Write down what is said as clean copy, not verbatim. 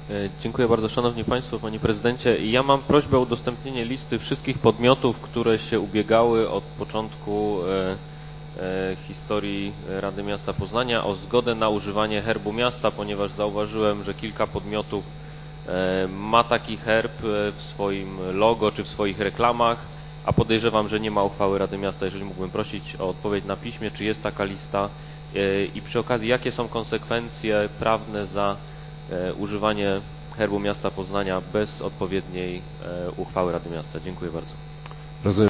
Dziękuję bardzo, Szanowni Państwo, Panie Prezydencie. Ja mam prośbę o udostępnienie listy wszystkich podmiotów, które się ubiegały od początku historii Rady Miasta Poznania o zgodę na używanie herbu miasta, ponieważ zauważyłem, że kilka podmiotów ma taki herb w swoim logo czy w swoich reklamach, a podejrzewam, że nie ma uchwały Rady Miasta. Jeżeli mógłbym prosić o odpowiedź na piśmie, czy jest taka lista i przy okazji jakie są konsekwencje prawne za używanie herbu miasta Poznania bez odpowiedniej uchwały Rady Miasta. Dziękuję bardzo. Rozumiem.